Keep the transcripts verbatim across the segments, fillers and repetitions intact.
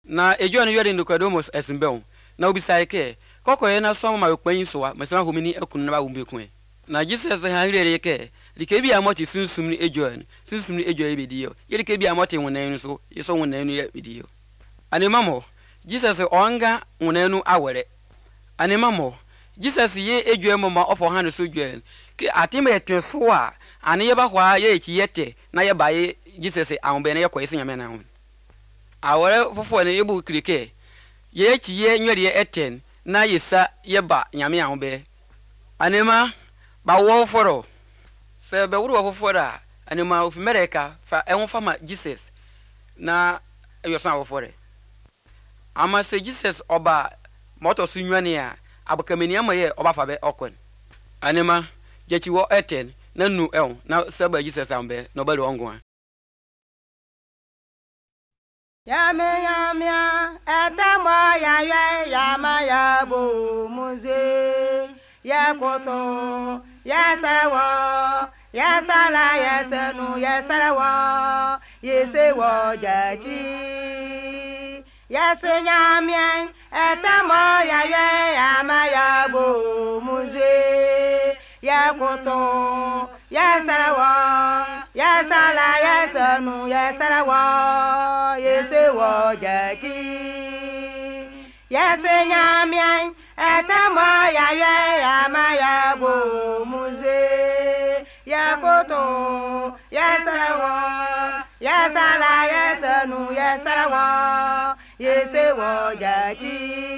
na ejo no yede ndokadomos esimbeon na obisai ke kokoye na som ma okpanyin soa mesema homini akunu na ba wumbeku e na Jesus ha hirere ke like bi amoti sunsum ni ejo ni sunsum ni ejo ebediyo yede ke bi amoti wonan so yeso wonan nu ebediyo animamo Jesus onga wonan nu awere animamo Jesus ye ejo emoma ofo hanu so jo ke atime etweso a ane ye ba hwa ye echi yete na ye baye Jesus awombe na ye kwese nyame na ho awere fofo ne yebu krike ye echi ye nwere eten na yesa ye ba nyame awombe anema ba wo foro se be wuru wo foro a anema of America fa enwo fama Jesus na yosan wo foro ama se Jesus oba moto su nwane a abakameni amaye oba fa be okon anema jechi wo eten na nu el na saba Jesus ambe no bali ongoa ya me ya mia etamo ya ye ya ma ya bo muze ya koto ya sawo ya sala ya sanu ya salawo ye se wo jaji ya se ya mia etamo ya ye ya ma ya bo muze ya koto ya salawa ya sala ya sanu ya salawa ye se wo jaji ya se nyamia etama ya ye ya ma ya bo muze ya koto ya salawa ya sala ya sanu ya salawa ye se wo jaji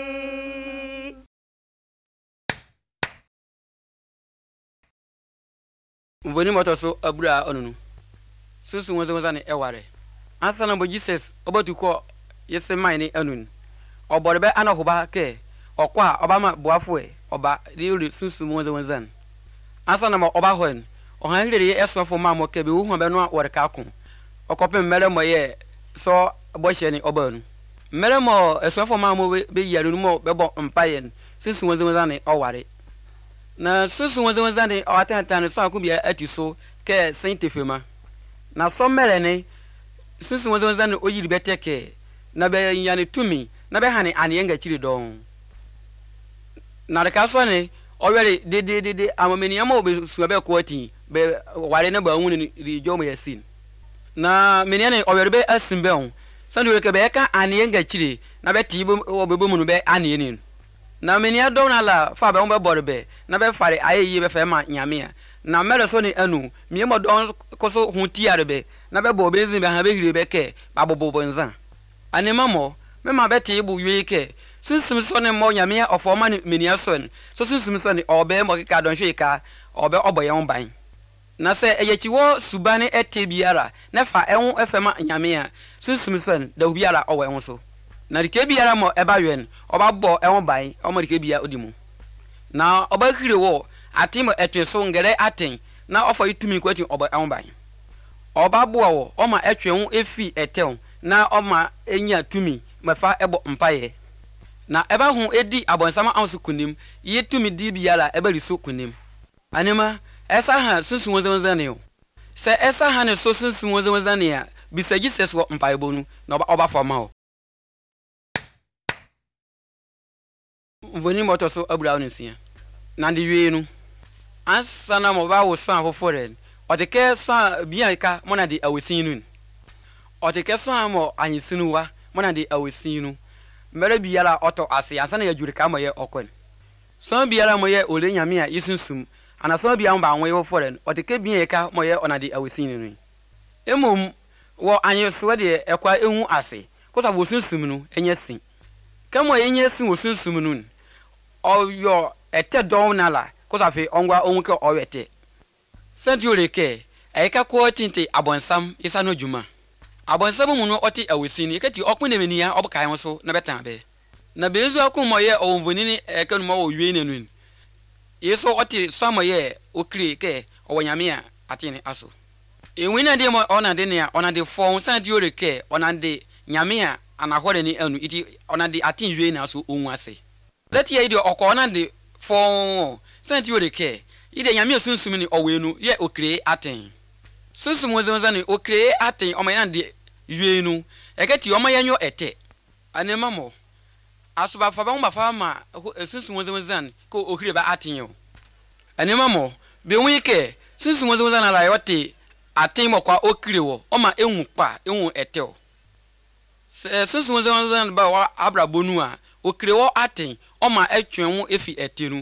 Mboni motoso abura onunu susu wonze wonza eware asana bo Jesus obotuko yese mine anun oborebe anahoba ke okwa obama boafo e oba ri susu wonze wonzan asana mo oba hon ohan rere esofo mamo ke be hu be no wore ka ko okopem mere mo ye so bohye ni obanu mere mo esofo mamo be yaru mo be bo mpayen susu wonze wonzan oware na susu wonze wonzan o atanta so akubia atiso ke saintefema na so mere ne susu wonze wonzan oyiri beteke na be yane tumi na be hane ane chiri don na de kaso ne owere de de de de amameni ama obe su be kwati be ware na ba hunu ni jomo yasin na meni ne owere be asimbe on sandu reke be ka ane chiri na be tibo obebo mu no be ane ni na meni adon ala fa be on be borbe na be fare ayeyi be fe ma nyame a na mere so ni anu mi mo don koso huntiare be na be bo bezin be ha be hire be ke ba bobo nzan anema mo me ma be te bu wi ke sunsum so ne mo nyame ofo ma ni meni ason so sunsum so ni obe mo ka don hwe ka obe oboye on ban na se eyechi wo subane ete biara na fa ehun efema nyame a sunsum so da biara owe ehun so na rike biara mo eba wen oba bo ehun ban o mo rike bia odimu na oba hire wo atimo etweso ngere aten na ofo itumi kwati oba ehun ban oba bo wo o ma etwe hu efi etel na o ma enya tumi mafa ebo mpaye na eba hu edi abonsama ansu kunim ye tumi di biara eba riso kunim anema esa ha sunsun wonze wonze ne o se esa ha ne so sunsun wonze wonze ne a bisa Jesus wo mpaye bonu na oba oba foma o voni moto so abura onisia na de wie nu asana mo ba wo so afofore o de ke so bia ka mo na de awesin nu o de ke so mo anyisinu wa mo na de awesin nu mere biara oto ase asana ya juri ka mo ye okon so biara mo ye ole nyame a yisunsum ana so bia mo ba won ye fofore o de ke bia ka mo ye ona de awesin nu emom wo anyiso de ekwa ehu ase ko sa wo sunsum nu enye sin kamo enye sin wo sunsum nu oyo ete don nala ko sa fe ongwa ohun ke owete senture ke e ka ko tinte abonsam isa no juma abonsam mu no oti awesini ke ti okun nemeni ya obukai ho so na betan be na bezu akun moye owonvonini e kanu mo owie nenu yeso oti so moye okire ke owonyame a atene aso enwina de mo ona de ne a ona de fon senture ke ona de nyame a anahore ni anu iti ona de atin wie na so onwu ase that ye de okona de fon senture ke ide nyame sunsum ni owenu ye okire aten sunsum wonzonza ni okire aten o ma yan de wienu ekati o ma yanyo ete anema mo asuba fa ba mo ba fa ma sunsun wonze wonzan ko ohire ba atenyo anema mo be wi ke sunsun wonze wonzan ala yote aten mo kwa okire wo o ma enwu pa enwu etel sunsun wonze wonzan ba wa abrabonu a okire wo aten o ma etwen wo efi etenu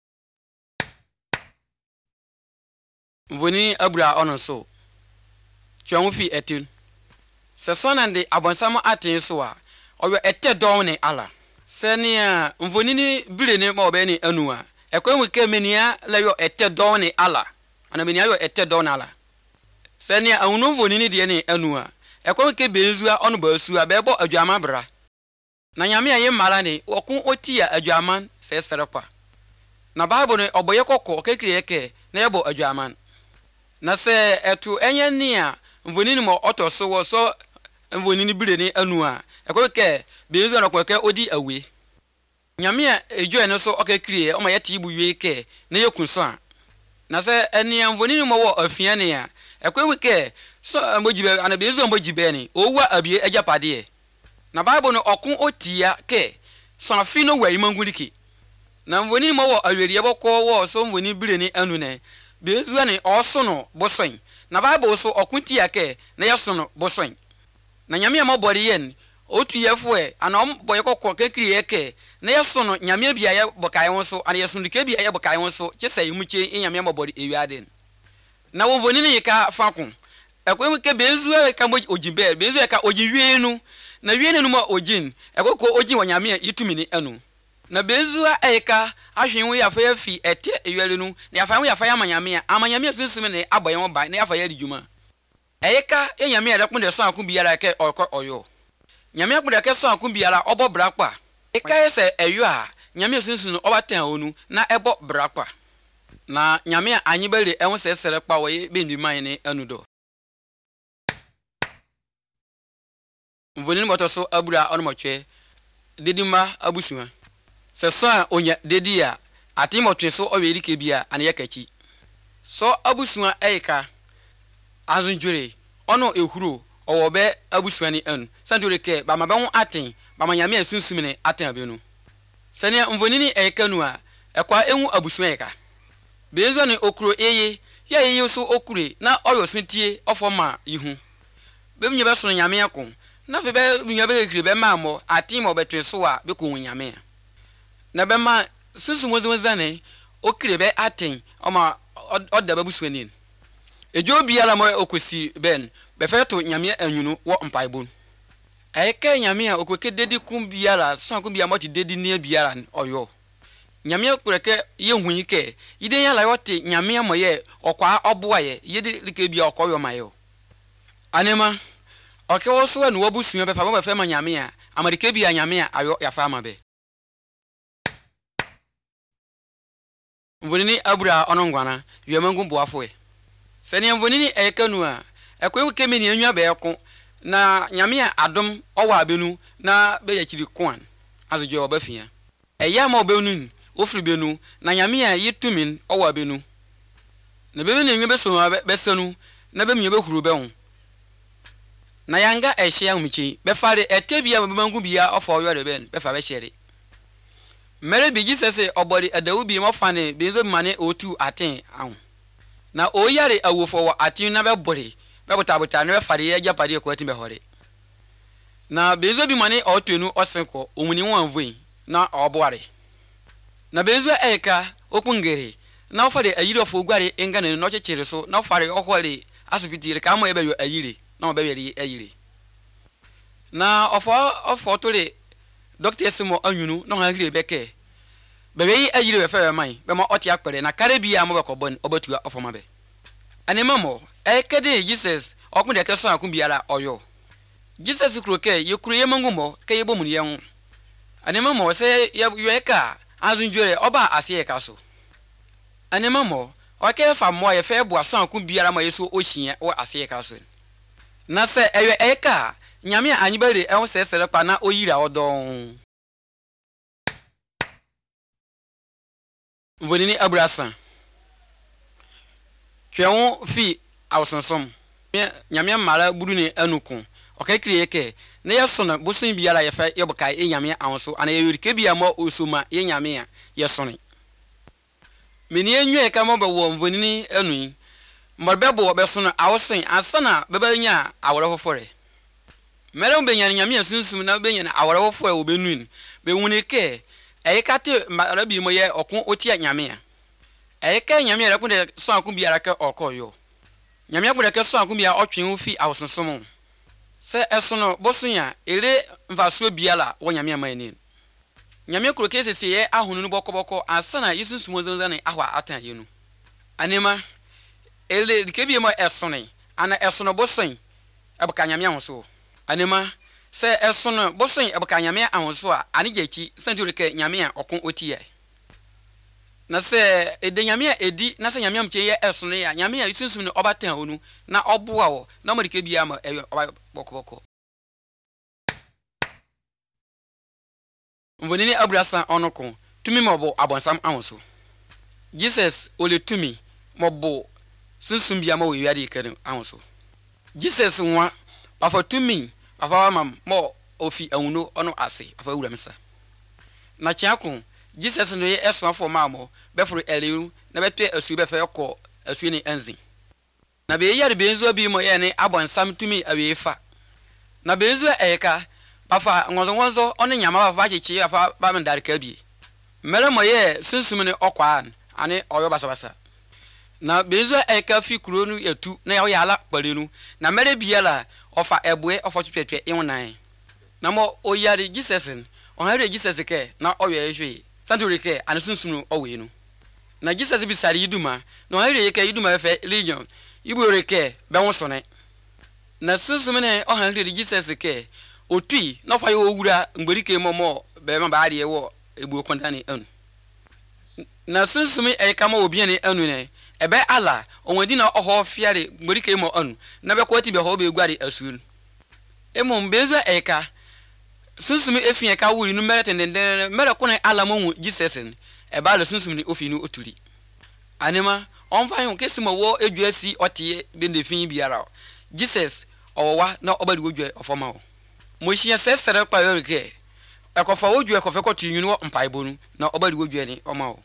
Voni abra ono so twan fi etin se so na de abonsam aten so a oyo ete don ne ala se ne a mvoni ni bire ne ma obe ni anu a ekwen wike menia la yo ete don ne ala ana menia yo ete don ala se ne a unu mvoni ni de ne anu a ekwen wike benzu a ono ba su a bebo adwama bra na nyame aye mara ne okun otia adwaman se serepa na bible ne oboye kokko kekire yeke na yebo adwaman na se etu enye ni a mvonini mo oto so wo so mvonini bire ni anu a ekoke bezu na kweke odi awe nyame a ejo ene so okekire o ma yete ibu wie ke na yekun so a na se eni mvonini mo wo afia ne a ekweke so mojibe ana bezu mojibe ni owa abie ajapade na bible no okun otia ke so afi no wa imanguliki na mvonini mo wo aweriye bokọ wo so mvoni bire ni anu ne bezu ne osono bosoin na bible so okunti ake na yesono bosoin na nyame amobori yen otu yefo ana omboye kokko kekiri eke na yesono nyame bia ye bokai won so ana yesono dike bia ye bokai won so kyesa yimuche nyame amobori ewiade na wovoni ne yika fakun ekwem ke bezu e ka ojibe bezu e ka ojiwienu na wienu no ma ojin ekoko oji wonyame yitumi ni anu na bezu eka ahwenwo ya fa yafi ete ewele nu na yafa ya fa ya manyame amanyame sunsun ne aboye won ba na yafa ya dijuma eka enyame ya kun de so akun biara ke oko oyo nyame akun de ke so akun biara obo brakpa eka ese eyo a nyame sunsun obatan onu na ebo brakpa na nyame anyi bere ehun se sere pa wo be ndiman ne anudo mvoni moto so abura onomotwe dedima abusua se so a onya dedi a atimotwe so oweri ke bia ane yakachi so abusua eika azunjure ono ehuro owo be abusua ni anu sanjure ke ba mabe ho aten ba manyame asunsun ne aten abenu sene mvonini eika nu a ekwa enwu abusua eika bezo ne okuro eye ya eye so okure na oyo suntie ofoma ihu bemnye be so nyame akon na fe be bunya be kire be ma mo aten mo betwe so a be ko nyame na be ma sunsun wozwozane okire be aten o ma oda babusuanin ejo biara mo okosi ben be feto nyame anwunu wo mpaibon eke nyame a okoke dedi kum biara so kum biara mo ti dedi ne biara oyo nyame okureke ye hunike ide ya la yote nyame amoye okwa oboaye yedi like bia okoyo mayo anema oke wo so anu obusuan be fa mo be fe ma nyame a amarike bia nyame a ayo ya fa ma be mvonini abura onongwana yemangu boafo sene mvonini ekanu a ekwe kemeni anwa be eko na nyame a adom owa abenu na be yakiri kwan azojo obafia eya ma obenu ofri benu na nyame a yitumin owa abenu na be ne nwe be so be sanu na be mie be huru be ho na yanga ehye amuchi be fare etebia be mangu bia ofo oyore ben be fa be shere mere bi Jesus obori adawu bi mo fane benzo mane otu aten awu na oyare awofo wa atin na be bori be botabota na be fare ya japade ko atin be hore na benzo bi mane otuenu osenko omuni won voi na oboare na benzo eka okungere na ofade ayire ofo gware engane no chechere so na ofare ohore asubitire ka mo ebe yo ayire na obe yeri ayire na ofo ofo tole doctor simo anwunu no hangire beke bebe yi ayire be fe man be ma oti akpere na kare bia mo be ko bon obatua ofoma be anema mo ekede Jesus okun de keso akun biara oyo Jesus kroke ye kuru ye mangu mo ke ye bomun ye hu anema mo se ye eka azunjure oba ase eka so anema mo oke fa mo ye fe bua so akun biara ma yeso ohia o ase eka so na se ewe eka nyame anyibere ehun se sere pa na oyira odon mvonini abrasan twewon fi awsonsom nyame mara budu ne anukun okekire ke na yesono bosun biara ye fa yebokai enyame awonso ana ye yorike bia mo osuma yenyame a yesone meni enwe ka mo be wo mvonini anu morbe bo be sono awosen asana beba nya awore fofore mere mbenya nyame asunsum na benya na awore fofore obenu be wunike eyikate marabi mo ye okun otia nyame a eyika nyame rekun de so akun biara ka okoyo nyame akun de ka so akun bia otwen ofi awosonsom se esono bosunya ere mfaso biala wo nyame amani nyame kuro kese se ye ahunu no bokoboko asana yesunsum wonzane ahwa atan yenu anema ele dikebie mo esone ana esono bosun ebaka nyame ahonso anema se esono bosun ebaka nyame ahonso a ane jachi sanjure ke nyame a okon otie na se ede nyame a edi na se nyame amche ye esono ya nyame a yesunsum ne obatan onu na oboa wo na mo dikebie ama bokoboko mvonini abrasa onoko tumi mobo abonsam ahonso Jesus ole tumi mobo sunsum bia ma wo wiade kanu ahonso Jesus nwa afa tumi afa mam mo ofi awuno ono ase afa wura mesa na chiako Jesus no ye eso afo mamo befuru eliru na betwe asu befa yekọ asu ni anzin na be yare benzo bi mo ye ne abonsam tumi awefa na benzo eka afa ngonzo ngonzo ono nyama afa chichi afa ba mandar ka bi mere mo ye sunsum ne okwa ane oyo basa basa na benzo eka fi kuro nu etu na ya yala kparenu na mere biala ofa ebwe ofa twetwe enwunan na mo oyare Jesus o hare Jesus ke na oye ehwe sandure ke ane sunsum no owe nu na Jesus bi sare yiduma na o hare ke yiduma fe legion ibore ke be wonsone na sunsum ne o hare Jesus ke otui na fa yo owura ngberike momo be ma ba ade wo egbu kondane anu na sunsum e kama obi ne anu ne ebe ala onwedi na oho fiare ngberike mo anu na be kwati be ho be guare asun emo mbezo eka sunsum efie ka wuri nu mere tendende mere ko na ala mo Jesus ebe ala sunsum ni ofinu oturi anema onfa yon kesimo wo eduasi otie be ndefin biara Jesus owa na obadi wodwe ofoma wo moshia sesere pa yorike ekofa wodwe ekofa ko tinyunu mpaibonu na obadi wodwe ni oma wo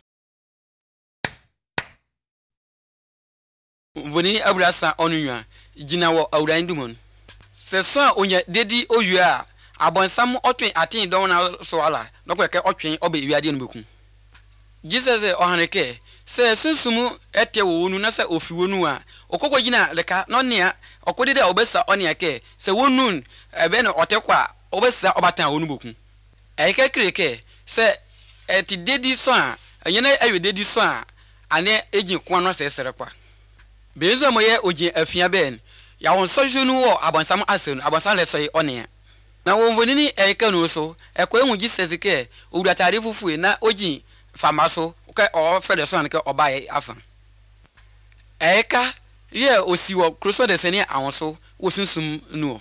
voni abrasa onunwa gina wo awran dumon seso a onya dedi oyua abonsam otwen atin don na so ala nokwe ke otwen obe wiade no beku Jesus e ohaneke se sunsumu ete wo wonu na se ofi wonu a okoko gina leka no nea okode de obesa onia ke se wonun ebe no otekwa obesa obatan wonu beku eyike kreke se eti dedi so a anyena ayo dedi so a ane ejin kwa no se serekwa benzo moye ojin afia ben ya won sojunu wo abonsam asenu abonsam le soye onia na wonvonini eyike no so ekwa enwu Jesus ke owuratare fufue na ojin famaso ke o fede so an ke obaye afa eyika ye osiwo kroso de sene awonso wosunsum nu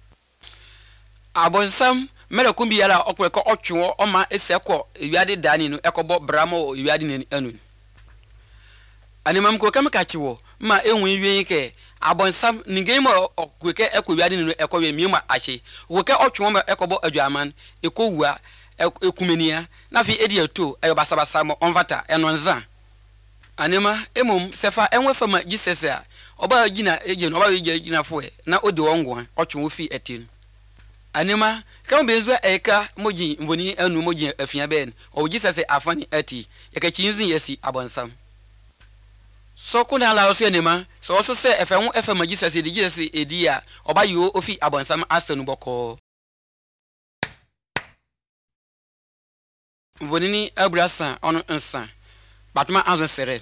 abonsam mere kumbi yala okwe ko otwo oma esekọ ewiade dani no ekobo bramo ewiade ni anu animam ko kam ka chiwo ma enwu iwe ke abonsam ningemo okweke ekowiade ni ekowe miema ache woke otwo ma ekobo aduaman ekowua ekumenia na fi edi ato ayo basabasa mo onvata enonza anima emom sefa enwe fama Jesus a oba gina eje no oba gina foe na odi wongo otwo ofi etin anima kam bezo eka moji mvoni anu moji afia ben o Jesus afani ati yaka chinzin yesi abonsam so kuna la oso anima so oso se efa ho efa ma Jesus edi Jesus edi a oba yo ofi abonsam asanu boko mvonini abrasa onu nsa batma azon sere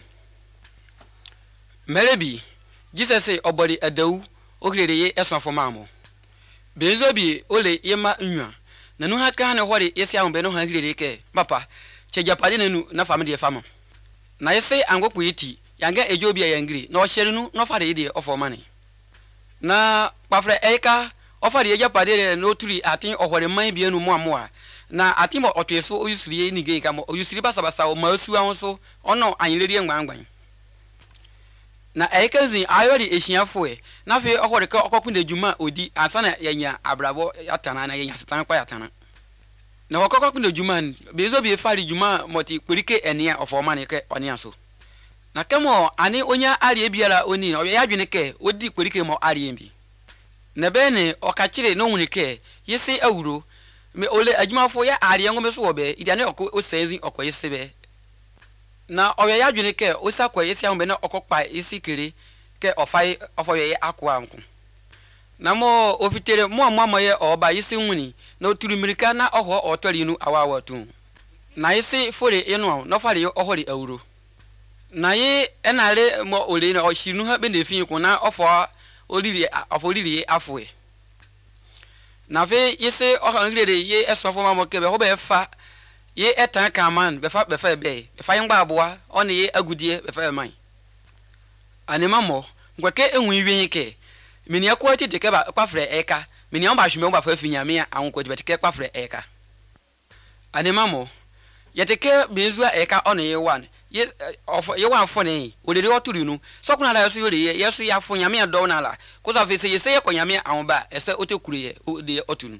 merebi Jesus obodi adawu okrede ye esonfo mamo benzo bi ole yema nwa nanu ha kan hore yesi ahun be no ha hirere ke papa chejapade nanu na fam de fam na yesi angopo yiti yanga ejobi ya yangri na o hyere nu no fare de ofo mane na pafre eka ofare ejapade no turi atin ohore man bi enu mo amoa na atimo otweso oyusiri ni gen kam oyusiri basabasa o masu ahonso ono anyireri ngwangwan na ekazin ayori ehyiafo e na fe ohore ka okokun de djuma odi ansa na yanya abrabo atana na yanya setan kwa yatana na okokun de djuma bezo bi fari djuma moti perike enia ofoma ne ke onia so na kemo ani onya ari biara oni na ya dwene ke odi perike mo ari mbi na be ne okachire no nwuni ke yesi awuro me ole adjumafo ya ari ngome so obe idiane okko osezi okoyese be na oya ya dwene ke osakwa yesi ahombe na okokpa isi kere ke ofai ofoye akwa nku na mo ofitere mo amamo ye oba yesi nwuni na oturu mirika na oho otori nu awawa tu na yesi fore enu no fare yo ohori awuro na ye enare mo ole na oshinu ha be na fin ku na ofo oliri ofo oliri afwe na fe yesi oho ngire ye esofo mamo ke be ho be fa ye etan kaman be fa be fa be be fa ngba aboa one ye agudie be fa man anima mo ngweke enwu iwe ke meni akwa tete ke ba kwafre eka meni on ba hweme ba fa finyame a anko tete ke kwafre eka anima mo yeteke bezua eka one ye one ye of ye one fo ne odede oturi nu so kuna la so yore ye yeso ya fo nyame do na la ko za fe se ye se ye konyame an ba ese otekuru ye de otunu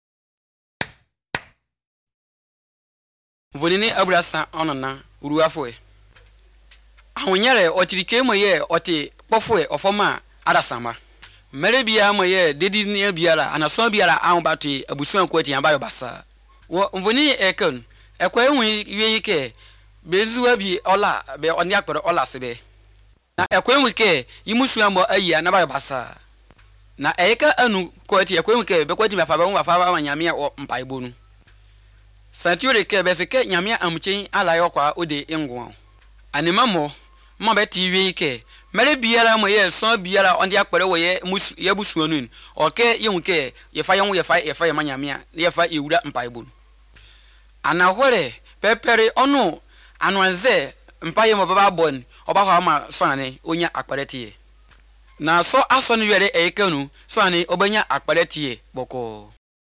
vonini abrasa onana uruafo e ahonyere otirike mo ye oti kpofo e ofoma adasama mere bia mo ye dedi ne biara anaso biara an ba to abusuan kwati an ba yo basa wo voni ekon ekwa enwu iwe yike bezuwa bi ola be oni akpere ola sebe na ekwa enwu ke yimusuan mo ayi na ba yo basa na eka anu kwati ekwa enwu ke be kwati ba fa ba ba fa ba nyame o mpaibonu Santiore ke beseke nyamia amchen ala yokwa ode engwo anima mo mo beti wi ke mere biara mo ye so biara onde akpere wo ye musu ye busuo nun oke ye hunke ye fa ye hu ye fa ye fa ye manyamia ye fa ewura mpaibon anahore pepere onu anwanze mpaye mo baba bon oba ho ama so ane onya akpere tie na so aso no yere ekanu so ane obanya akpere tie boko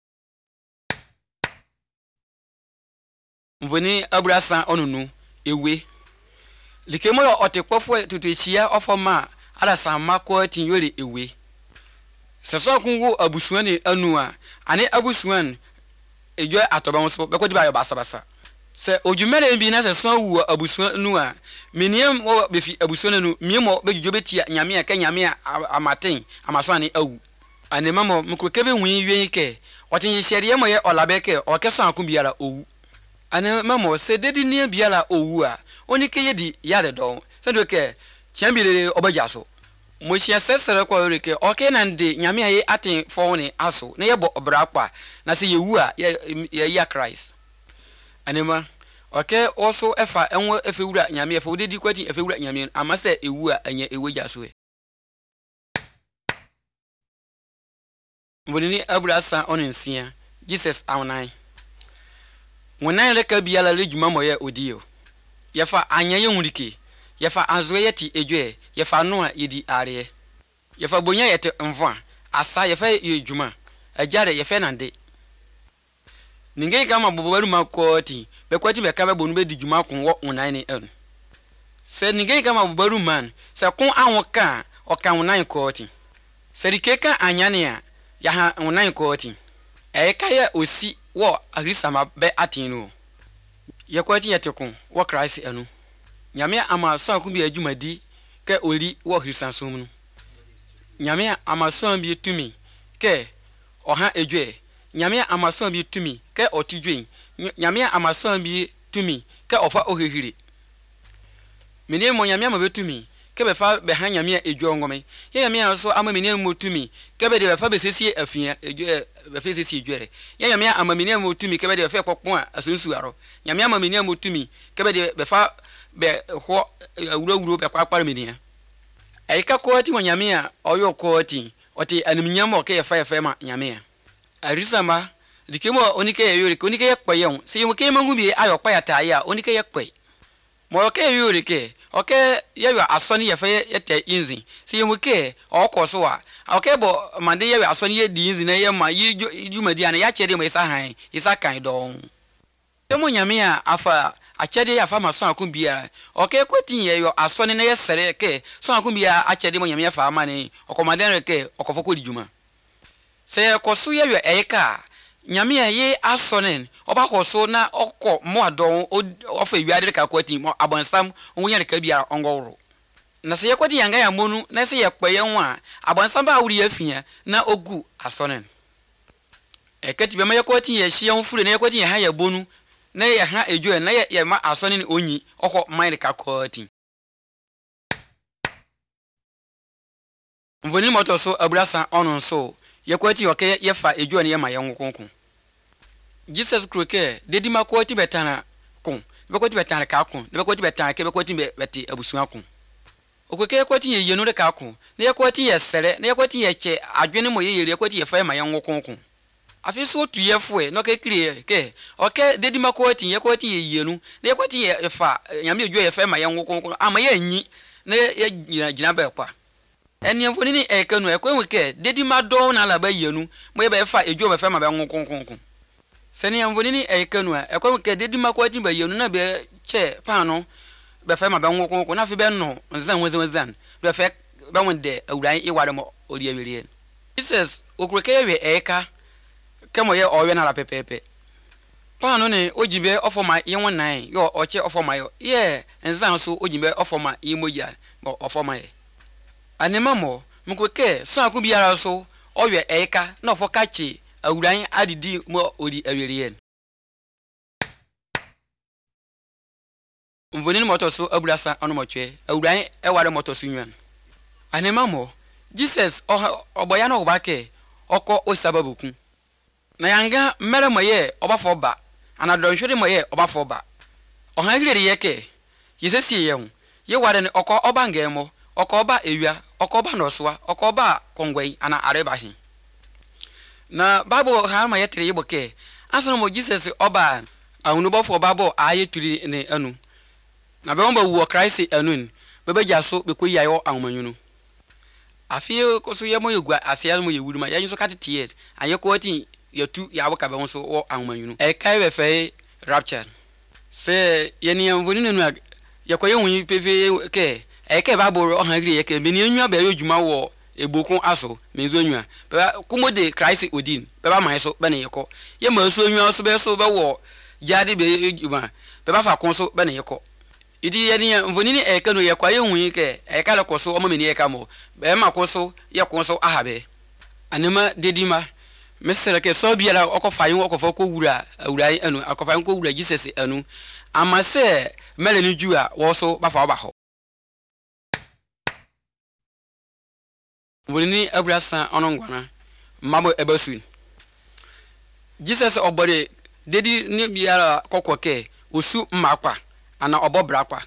mvoni abrasa onunu ewe likemo yo otekpofo tutuchia ofoma arasa makọ tinyore ewe seso kungu abusuan anu a ane abusuan ejo atoba so bekodi ba yo basa basa se ojumere bi na seso wu abusuan anu a meniem wo befi abusuan anu miemo begijo betia nyame a ka nyame a amaten amaso ane awu ane mamo mkrokebe hwi wi ke otin hyerie mo ye olabeke okeso akun biara owu ane mamo se dedi ni biara owu a onike yedi yade do se do ke chiambile obajaso mo hia sesere kwa oreke oke na ndi nyame aye aten fo ne aso na yebo obrakwa na se yewu a ye ya Christ anema oke oso efa enwo efewura nyame efa odedi kwati efewura nyame amase ewu a anya ewejaso e mbonini abrasa onensia Jesus awnai wonan leka biala lejuma moye odio yefa anya yehurike yefa azo yeti ejwe yefa no a yedi are yefa bonya yete mvo asa yefa yejuma ajare yefa nande ninge kama bobobaru makoti bekwati beka be bonu be dijuma kun wo wonan ne en se ninge kama bobobaru man se kun anwoka oka wonan koti se rikeka anya ne a ya ha wonan koti e kaya osi wo agrisama be atinu yekwati yetekun wo Christ anu nyame amaso akun bi adwumadi ke oli wo hrisansum nu nyame amaso bi tumi ke oha ejwe nyame amaso bi tumi ke otidwen nyame amaso bi tumi ke ofa ohehire meni mo nyame amabetumi ke be fa be ha nyame ejwe ngome ye nyame so amameni mo tumi ke be de be fa be sesie afia ejwe be fa sesie ejwere ye nyame amameni mo tumi ke be de be fa kokon a asunsu aro nyame amameni mo tumi ke be de be fa be ho awurawuro be kwakpara menia aika koati mo nyame a oyo koati oti animnyamo ke fa fa ma nyame a arisama dikemo onike ye yore onike ye kpaye se yemo ke mangu bi ayo kpa ya taye a onike ye kpai mo ke yore ke oke ye yo asoni ye fa ye te inzin se yemo ke okoso a oke bo mande ye asoni ye di inzin na ye ma yi jumadi ana ya chede mo isa han isa kan don yemo nyame a afa achede ya fama so akun bia okay kwati ye yo asone na ye sere ke so akun bia achede mo nyame fa amane okomaden ke okofoko dijuma se koso ye yo eyika nyame ye asone oba koso na okọ mo adon ofa wiade ka kwati mo abonsam onwunya ka bia ongowro na se ye kwati yanga ya monu na se ye kpaye nwa abonsam ba wuri afia na ogu asone ekati be ma ye kwati ye hia onfure na ye kwati ye ha ya bonu na ye ha ejo na ye ye ma asone ni onyi okọ mind ka kwati mvoni moto so abrasa onu so ye kwati yoke ye fa ejo na ye ma ye nkonkon Jesus kroke dedi ma kwati betana kon be kwati betana ka kon be kwati betana ke be kwati beti abusuan kon okoke kwati ye yenu de ka kon na ye kwati ye sere na ye kwati ye che adwene mo ye ye kwati ye fa ma ye nkonkon afi so tu ye fo e no ke kire ke oke dedi ma kwati ye kwati ye yenu na ye kwati ye fa nyame ejo ye fa ma ye nkonkon ama ye nyi na ye gina gina be kwa eni mfoni ni ekanu ekwenwe ke dedi ma do na la ba yenu mo ye be fa ejo be fa ma be nkonkon seni mfoni ni ekanu ekwenwe ke dedi ma kwati ba yenu na be che pa no be fa ma be nkonkon na fi be no nzan wezan wezan be fa be wonde awuran e ware mo ori awirie Jesus okureke ye eka kemo ye owe na la pepepe pa no ne ojibe ofoma ye wonan yo oche ofoma yo ye nzan so ojibe ofoma ye moja bo ofoma ye anema mo mkweke so akun biara so owe eka na ofo kachi awuran adidi mo ori awirie mvoni moto so aburasa ono motwe awuran e ware moto so nwan anema mo Jesus oboya na obake oko osababukun na yanga mere moye obafo ba anadonhwere moye obafo ba ohangire yeke yesesi ye hu ye ware ne oko oba ngemo oko oba ewia oko oba nosoa oko oba kongwei ana areba hin na bible ha ma yetere yiboke asana mo Jesus oba ahunu bofo babo aye turi ne anu na be won ba wu Christ anu be be jaso be koyi ayo ahumanyunu afie koso ye mo yegua asia mo yewuruma ya nso katete aye ko ati yetu ya waka be nso wo ahumanyunu e kai be fe rapture se ye ni amvoni nenu yakoye hunyi peve ke e ke ba boro o hangri ye ke be ni enwa ba yodwuma wo ebokun aso menzo enwa be kumode Christ odin be ba man so be ne yeko ye ma so enwa so be so be wo jade be yodwuma be ba fa kon so be ne yeko idi ye ni amvoni ni e ke no ye kwaye hunyi ke e ka le koso o ma meni ye ka mo be ma koso ye kon so ahabe anema dedima mesere ke so biara okofayin okofo wura awurai anu akofayin ko wura Jesus anu amase meleni jua wo so bafa oba ho woni abrasa onongwana mabo ebasun Jesus obore dedi ni biara kokoke osu makwa ana obobrakwa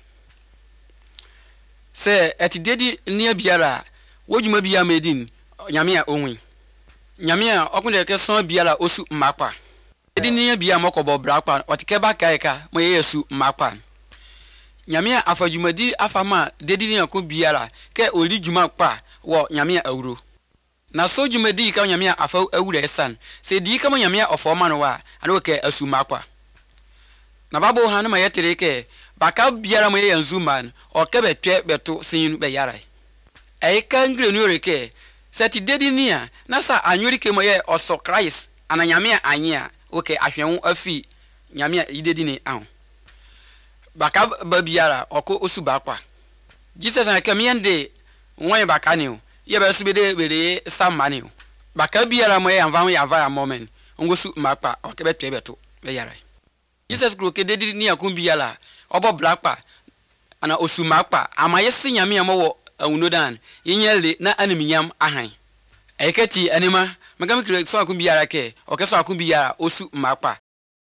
se eti dedi ni biara wojuma biya medin nyame a onwi nyame a okunde ke son biala osu makwa edi ni bia mokobo brakwa otike ba kaika mo yesu makwa nyame a afadwumadi afama dedi ni akon biala ke oli dwuma kwa wo nyame a awuro na so dwumadi ka nyame a afa awura esan se di ka mo nyame a ofoma no wa ana ke asu makwa na babo ha na ma yetere ke baka biara mo ye yanzu man o ke betwe beto sin be yara e ka ngre nu reke seti dedi nia na sa anwuri ke moye oso Christ ana nyame anya oke ahwenwu afi nyame idedi ni an baka babiara oko osuba kwa Jesus na kemiende won baka ni o ye ba subede bere samani o baka biara moye anvan ya va moment ngosu makpa oke betwe beto be yara Jesus kro ke dedi ni akun biara obo blakpa ana osumakpa amaye si nyame amawo awunodan yenyele na aneminyam ahan ekati anima magam kire so akun biara ke oke so akun biara osu makpa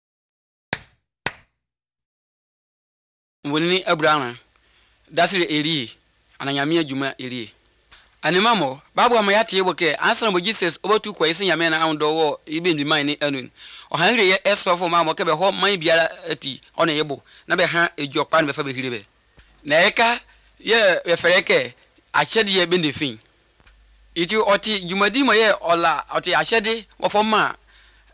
woni abrana dasire eri ananyame adwuma eri anima mo babu amayate yeboke ansana mo Jesus obotu kwa isi nyame na awdo wo ibe ndima ni anun ohanre ye esofo ma mo ke be ho man biara ati ona yebo na be ha ejopa na be fa be hirebe na eka ye efereke achede ye be ndefin iti oti jumadi mo ye ola oti achede wo foma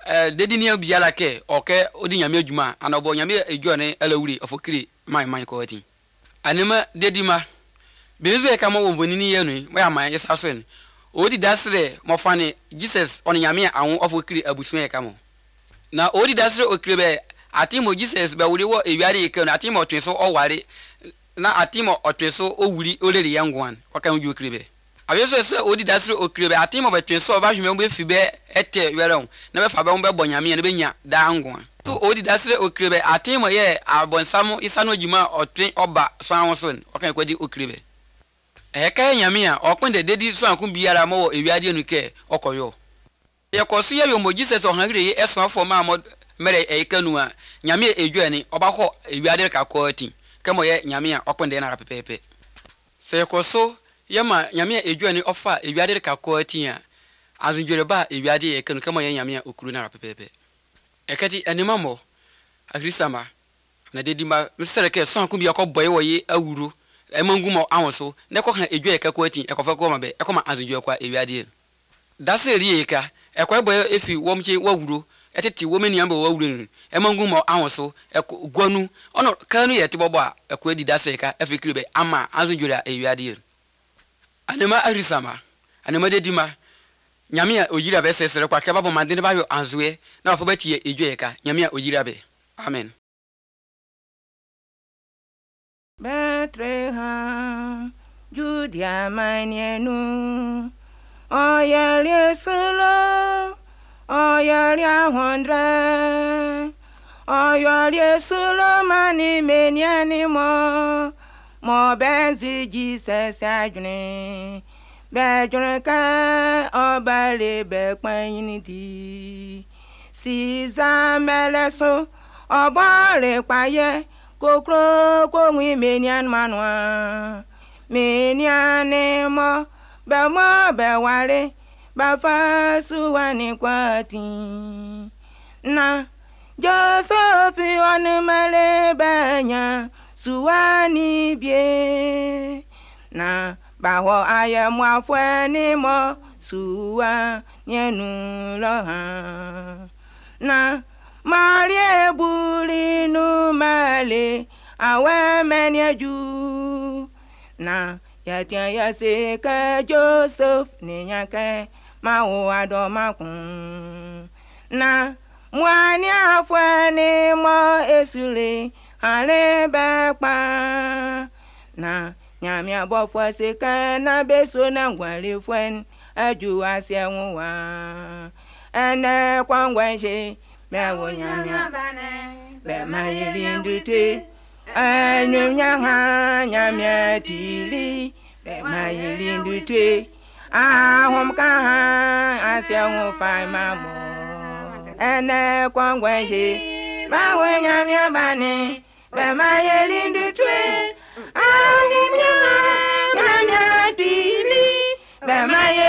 eh dedi ni bia la ke oke odi nyame adwuma anobo nyame edwo ne alawuri ofokiri man man ko ati anema dedi ma bezu e kama wo bonini ye nu mo ya man yesa so ni odi dasre mo fane Jesus on nyame awon ofokiri abusu e kama na odi dasre okirebe atimo Jesus be wuri wo ewiare ke na atimo twenso oware na atimo otweso owuri oleri yangwan wakan ju okirebe abeso se odi dasre okirebe atimo be twenso ba hweme be fibe ete were na be fa be be bonyame na be nya da angwan to odi dasre okirebe atimo ye abonsam isano juma otwen oba so anwo so wakan kwadi okirebe e ka nyame a okun de dedi so ankun biara mo wo ewiade anu ke okoyo ye koso ye yo mo Jesus ohanre ye eso afo ma mo mere e kanu a nyame edwane oba ho ewiade ka kwati kemo ye nyame a okun de na pepepe se koso yema nyame edwane ofa ewiade ka kwati a azunjore ba ewiade ye kanu kemo ye nyame a okuru na pepepe ekati anima mo agrisama na dedi ma mr ke so ankun bi akoboye wo ye awuru emangumo awonso ne ko kan edwe ka kwati e ko fa ko ma be e ko ma azunjore kwa ewiade dase ri ka e ko boye efi womche wawuru eteti womeni amba wawuru emangumo awonso e gwanu ono kanu ye tibobo a e ko edi dase ka efikiribe ama azunjore ewiade anema agrisama anema dedima nyame a oyira be sesere kwa ke babo mande ne ba yo anzoe na afo batie edwe ka nyame a oyira be amen. Bethlehem, Judea manienu, oyelie sulo, oyelie hundred, oyelie sulo mani meniani mo, mo benzi Jesus ajune, bejune ka obale bekpanyinidi, siza meleso, obale kwaye, kokro kongwi menian manwa meniane mo be mo be wale ba fa suwani kwati na Joseph on male banya suwani bie na ba ho aye mo afani mo suwa nyenu lo ha na Marie bulinu male awe menyeju na yatia yase ka Joseph ni nyake ma o adomakun na mwani afweni mo esule ale bepa na nyami abofo se ka na beso na ngwale fwen aju ase nwa ene kwangwenje mewo nyamya be mayilindute anyu nyanga nyamya tili be mayilindute ahom ka asyangu fai mamo ene kwangwenje mewo nyamya bane be mayilindute anyu nyanga nyamya tili be